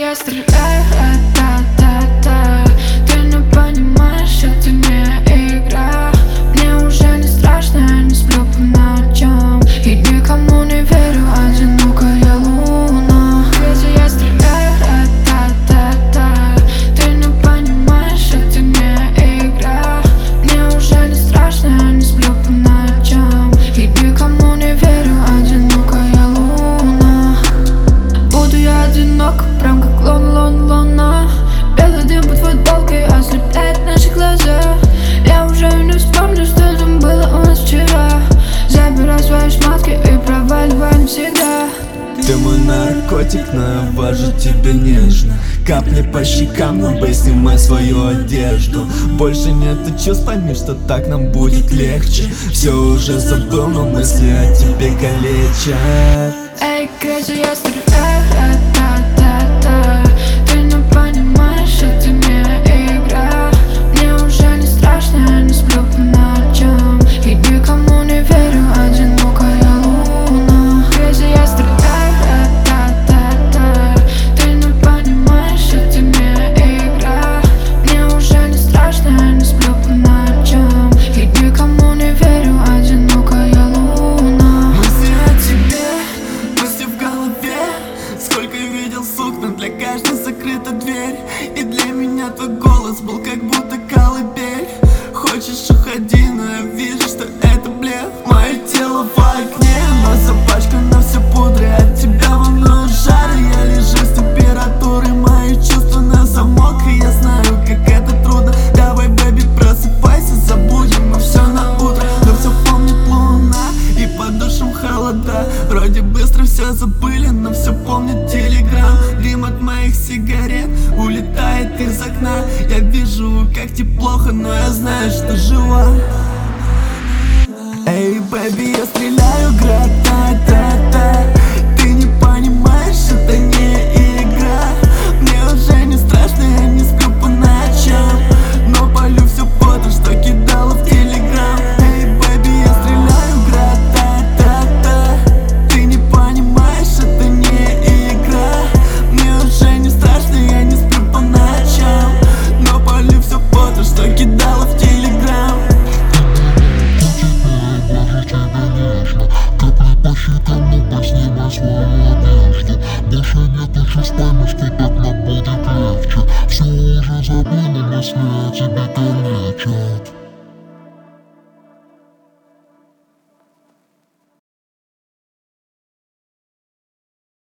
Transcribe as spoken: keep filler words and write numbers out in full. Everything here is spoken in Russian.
я стреляю, та-та-та. Ты не понимаешь, это не игра. Мне уже не страшно, я не сплю по ночам и никому не верю, одинокая луна. Если я стреляю, та-та-та. Ты не понимаешь, это не игра. Мне уже не страшно, я не сплю по ночам и никому не верю, одинокая луна. Буду я одинок, прям как лун, лун, луна. Белый дым под футболкой ослепляет наши глаза. Я уже не вспомню, что там было у нас вчера. Забирай свои шмотки и проваливай навсегда. Ты мой наркотик, но я вожу тебя нежно. Капли по щекам, но бей, снимай свою одежду. Больше нету чувств, пойми, что так нам будет легче. Все уже забыл, но мысли о тебе калечат. Эй, crazy, я стреляю, та-та-та. Ты не понимаешь, это не игра. Мне уже не страшно, я не сплю по ночам и никому не верю, одинокая луна. Crazy, я стреляю, та-та-та. Ты не понимаешь, это не игра. Мне уже не страшно, я не сплю по ночам и никому не верю, одинокая луна. Мысли о тебе, мысли в голове. Сколько видел сук, но для каждой закрыта дверь. И для меня твой голос был как будто колыбель. Хочешь, уходи, но я вижу, что это блеф. Мое тело в огне, но запачкано все пудрой. От тебя волнует жар, я лежу с температурой. Мои чувства на замок, и я знаю, как это трудно. Давай, бэби, просыпайся, забудем мы все на утро. Но все помнит луна и по душам холода. Вроде быстро все забыли, но все помнит телеграм. Дым от моих сигарет улетает из окна. Я вижу, как тебе плохо, но я знаю, что жива. Эй, бэби, я стреляю, гра-та-та-та. Ты не понимаешь, это не игра. Мне уже не страшно, я не сплю по ночам, но полю все фото, что кидала в телеграм. Эй, бэби, я стреляю, гра-та-та-та. Ты не понимаешь, это не игра. Мне уже не страшно, я не сплю по ночам, но полю все фото, что кидала в телеграм. Больше нету чувств, пойми, что так нам будет легче. Все уже забыли, мысли о тебе калечат.